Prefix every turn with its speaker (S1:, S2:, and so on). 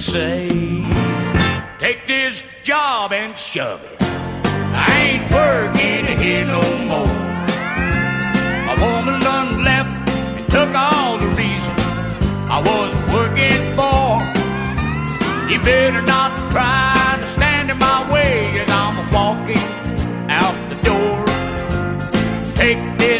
S1: say, take this job and shove it. I ain't working here no more. A woman done left and took all the reason I was working for. You better not try to stand in my way as I'm walking out the door. Take this